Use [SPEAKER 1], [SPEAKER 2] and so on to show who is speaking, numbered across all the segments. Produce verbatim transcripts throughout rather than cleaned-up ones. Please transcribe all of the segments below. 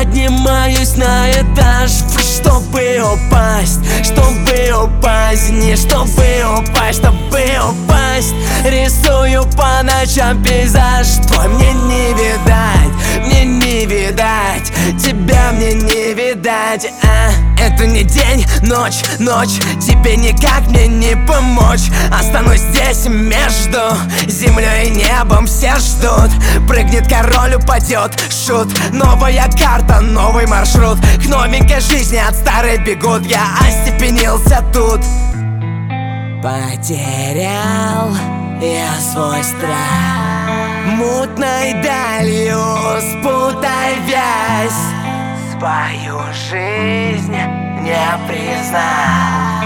[SPEAKER 1] поднимаюсь на этаж, чтобы упасть, чтобы упасть, не чтобы упасть, чтобы упасть. Рисую по ночам пейзаж твой, мне не видать, мне не видать, тебя мне не видать, а. Это не день, ночь, ночь, тебе никак мне не помочь. Останусь здесь между землей и небом, все ждут. Прыгнет король, упадет шут. Новая карта, новый маршрут. К новенькой жизни от старой бегут. Я остепенился тут. Потерял я свой страх, мутной далью спутай вязь. Свою жизнь не признал,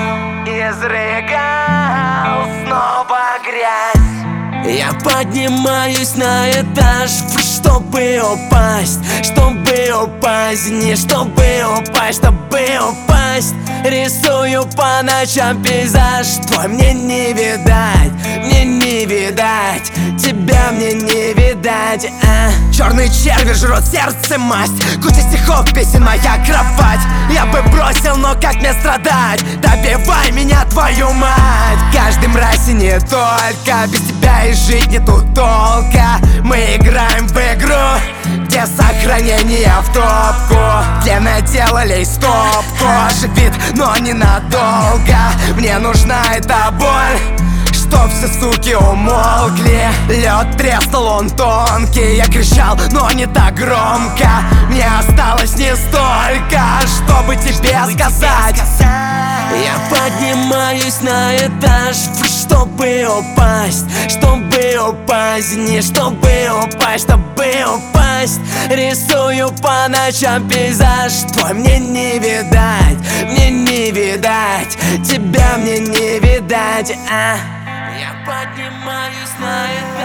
[SPEAKER 1] изрыгал снова грязь. Я поднимаюсь на этаж, чтобы упасть, чтобы упасть, не чтобы упасть, чтобы упасть. Рисую по ночам пейзаж твой, мне не видать, мне не видать, тебя мне не видать, а. Черные черви жрут сердце масть, куча стихов, песен, моя кровать. Я бы бросил, но как мне страдать? Добивай меня, твою мать. Каждый мразь и не только, без тебя и жить нету толка. Мы играем в игру, где сохранение в топку, где наделали стопку. Оживит, но ненадолго. Мне нужна эта боль, чтоб все суки умолкли. Лед треснул, он тонкий. Я кричал, но не так громко. Мне осталось не столько, чтобы тебе сказать. Я поднимаюсь на этаж, чтобы упасть, чтобы упасть, не чтобы упасть, чтобы упасть. Рисую по ночам пейзаж твой, мне не видать, мне не видать, тебя мне не видать, а. Я поднимаюсь на этаж.